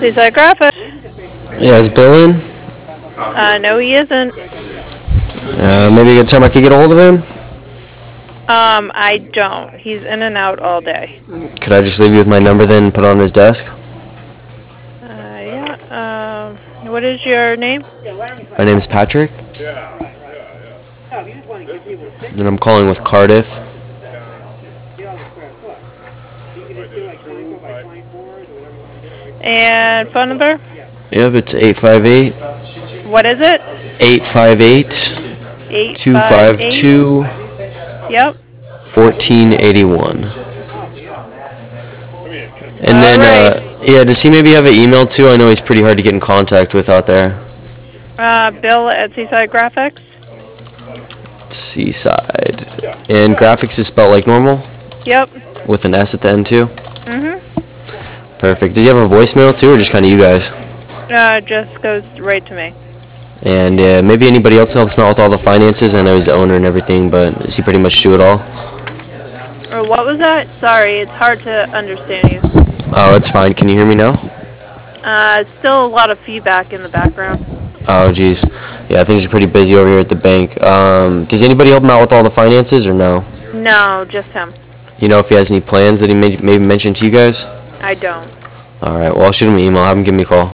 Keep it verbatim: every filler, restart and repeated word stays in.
Seaside Graphics. Yeah, is Bill in? Uh, no, he isn't. Uh, maybe a good time I could get a hold of him? Um, I don't. He's in and out all day. Could I just leave you with my number then and put it on his desk? Uh, yeah. Um, what is your name? My name is Patrick. And I'm calling with Cardiff. And phone number? Yep, it's eight five eight. What is it? eight five eight, Eight two five five eight. two, Yep. fourteen eighty-one. And All then, right. uh, yeah, does he maybe have an email too? I know he's pretty hard to get in contact with out there. Uh, Bill at Seaside Graphics. Seaside. And graphics is spelled like normal? Yep. With an S at the end too? Mhm. Perfect. Does he have a voicemail too, or just kind of you guys? Uh, just goes right to me. And uh, maybe anybody else helps him out with all the finances? I know he's the owner and everything, but does he pretty much do it all? Or what was that? Sorry, it's hard to understand you. Oh, it's fine. Can you hear me now? Uh, still a lot of feedback in the background. Oh, geez. Yeah, things are pretty busy over here at the bank. Um, does anybody help him out with all the finances, or no? No, just him. You know if he has any plans that he may maybe mention to you guys? I don't. All right. Well, I'll shoot him an email. Have him give me a call.